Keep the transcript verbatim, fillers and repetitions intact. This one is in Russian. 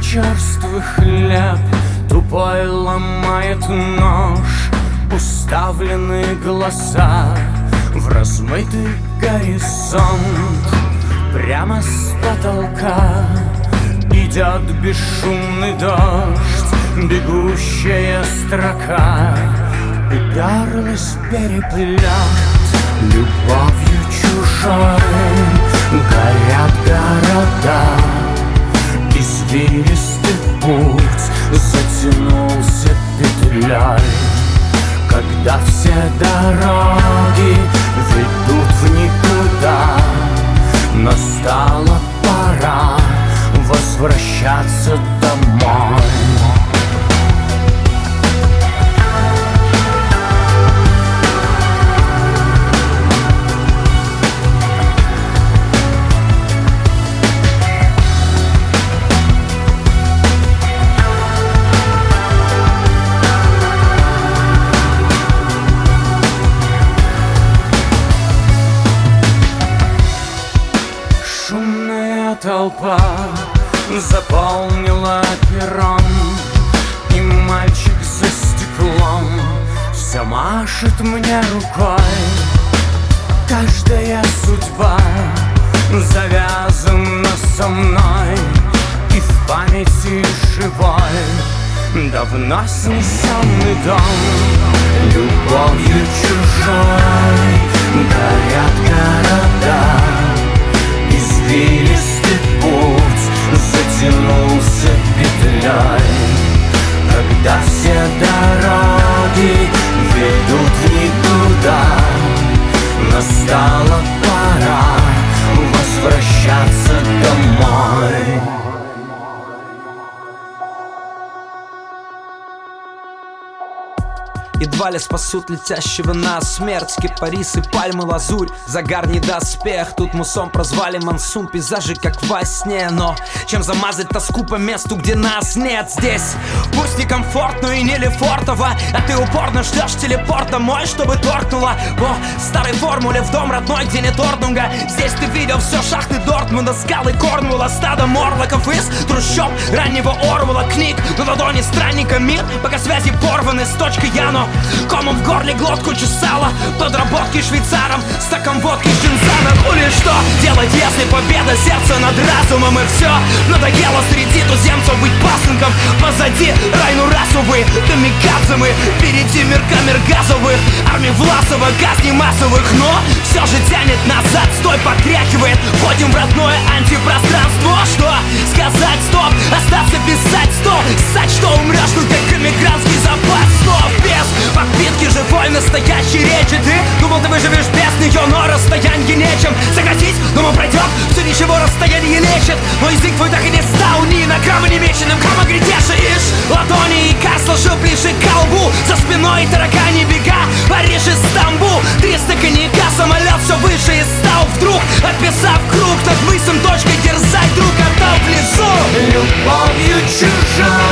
черствый хлеб тупой ломает нож. Уставленные глаза в размытый горизонт. Прямо с потолка идет бесшумный дождь. Бегущая строка уперлась в переплет. Любовью чужой горят города. Извилистый путь затянулся петлей. Когда все дороги ведут в никуда, настала пора возвращаться домой. Шумная толпа заполнила перрон, и мальчик за стеклом все машет мне рукой. Каждая судьба завязана со мной, и в памяти живой давно снесенный дом. Любовью чужой горят города. Извилистый путь затянулся петлей. Когда все дороги ведут в никуда, настала пора возвращаться домой. Едва ли спасут летящего на смерть кипарисы, пальмы, лазурь, загар не доспех. Тут мусом прозвали монсун, пейзажи как во сне. Но чем замазать тоску по месту, где нас нет? Здесь пусть не комфортно и не лефортово, а ты упорно ждешь телепорт домой, чтобы торкнуло по старой формуле в дом родной, где нет ордунга. Здесь ты видел все шахты Дортмунда, скалы Корнуэлла, стадо морлоков из трущоб раннего Орвелла. Книг на ладони странника мир, пока связи порваны с точкой Яно. Комом в горле глотку чесала, подработки швейцаром, стаком водки Чинзана. Ну или что делать, если победа сердца над разумом? И все надоело среди туземцев быть пасынком. Позади райну расовые камикадзе мы, впереди мир камер газовых, армии Власова, казни массовых. Но все же тянет назад, стой, потряхивает. Входим в родное антипространство. Что сказать, стоп, остаться писать, стоп. Ссать, что умрешь, ну как эмигрантский запас слов. Без подпитки живой настоящей речи. Ты думал, ты выживешь без нее, но расстояние нечем сократить. Думал, пройдет, все ничего, расстояние лечит. Но язык твой так и не стал ни на грамма не меченым. Кама грядешь ишь ладони, и кар сложил ближе к колбу. За спиной таракани бега, Париж и Стамбул. Триста коньяка, самолет все выше и стал вдруг, описав круг над мысом точкой, дерзай, друг, отдал в лесу. Любовью чужой